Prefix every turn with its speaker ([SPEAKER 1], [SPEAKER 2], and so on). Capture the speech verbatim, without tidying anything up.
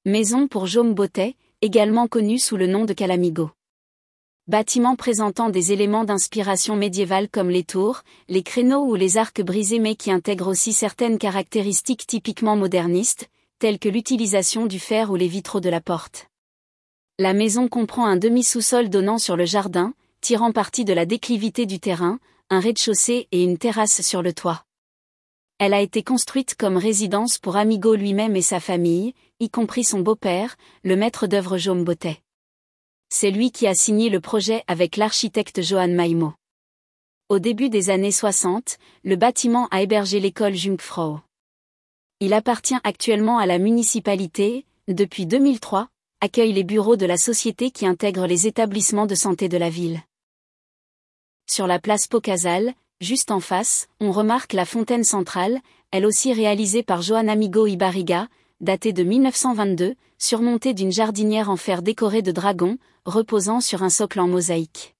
[SPEAKER 1] Maison pour Jaume Bottet, également connue sous le nom de Calamigo. Bâtiment présentant des éléments d'inspiration médiévale comme les tours, les créneaux ou les arcs brisés mais qui intègre aussi certaines caractéristiques typiquement modernistes, telles que l'utilisation du fer ou les vitraux de la porte. La maison comprend un demi-sous-sol donnant sur le jardin, tirant parti de la déclivité du terrain, un rez-de-chaussée et une terrasse sur le toit. Elle a été construite comme résidence pour Amigo lui-même et sa famille, y compris son beau-père, le maître d'œuvre Jaume Bottet. C'est lui qui a signé le projet avec l'architecte Johan Maimo. Au début des années soixante, le bâtiment a hébergé l'école Jungfrau. Il appartient actuellement à la municipalité, depuis deux mille trois, accueille les bureaux de la société qui intègre les établissements de santé de la ville. Sur la place Pau-Casals, juste en face, on remarque la fontaine centrale, elle aussi réalisée par Joan Amigo y Barriga, datée de mille neuf cent vingt-deux, surmontée d'une jardinière en fer décorée de dragons, reposant sur un socle en mosaïque.